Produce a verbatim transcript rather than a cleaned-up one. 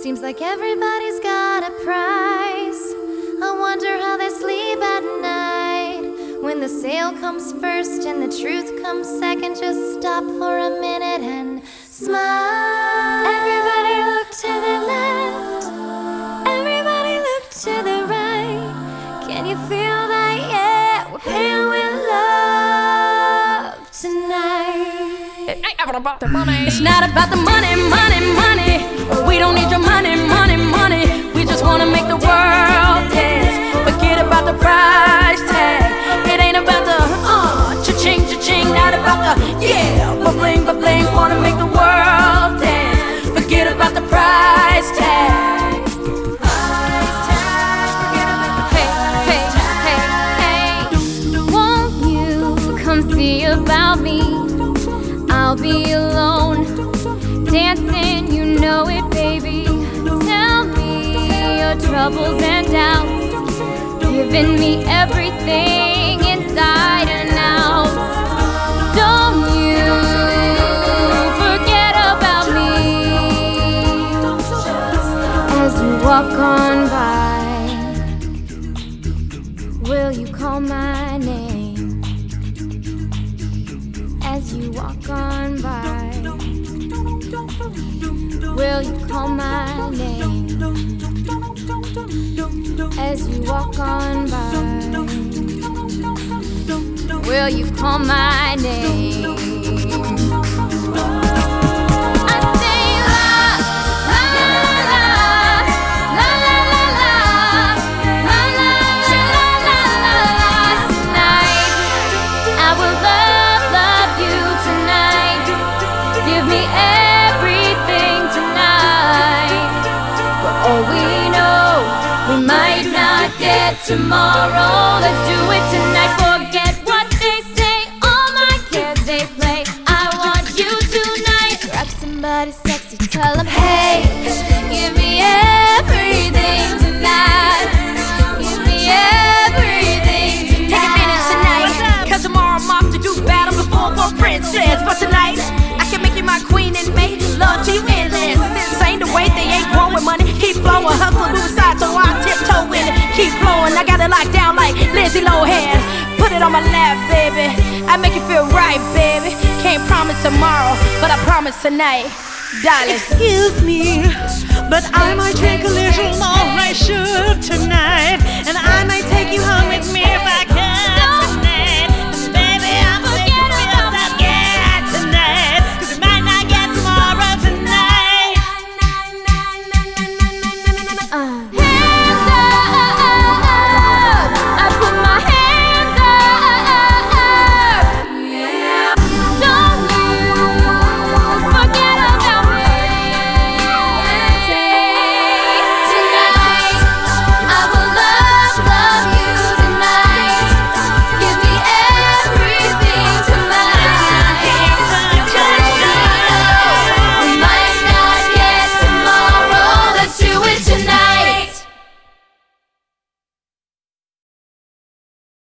Seems like everybody's got a price. I wonder how they sleep at night. When the sale comes first and the truth comes second, just stop for a minute and smile. Everybody look to the left, everybody look to the right. Can you feel that? Yeah, we're paying with love tonight. It ain't about the money. It's not about the money, money, money. We don't need your money, money, money. We just wanna make the world dance. Forget about the price tag. It ain't about the uh, cha-ching, cha-ching. Not about the yeah, ba-bling, ba-bling. Wanna make the world dance. Forget about the price tag. Price tag. Forget about the hey, hey, hey, hey. Won't you come see about me? I'll be alone, dancing, you know it, baby. Tell me your troubles and doubts, giving me everything inside and out. Don't you forget about me as you walk on by. Will you call my name as you walk on by? Will you call my name as you walk on by? Will you call my name? I say la, la, la, la, la, la, la, la, la, la, la, la, tonight. I will love, love you tonight. Give me everything tonight. For all we know, we might not get tomorrow. Let's do it tonight. Forget what they say, all my cares they play. I want you tonight. Grab somebody sexy, tell them, hey, give me everything tonight. Give me everything tonight. Take a minute tonight, cause tomorrow I'm off to do battle before for princess. But tonight, I can make you my queen and make love to you endless. It's insane the way they ain't growing money. Keep flowing, hustle, do side, so I tiptoe in it. Keep flowing, I got it locked down like Lindsay Lohan. Put it on my lap, baby. I make you feel right, baby. Can't promise tomorrow, but I promise tonight, darling. Excuse me, but I might drink a little more I should tonight, and I might take you home with me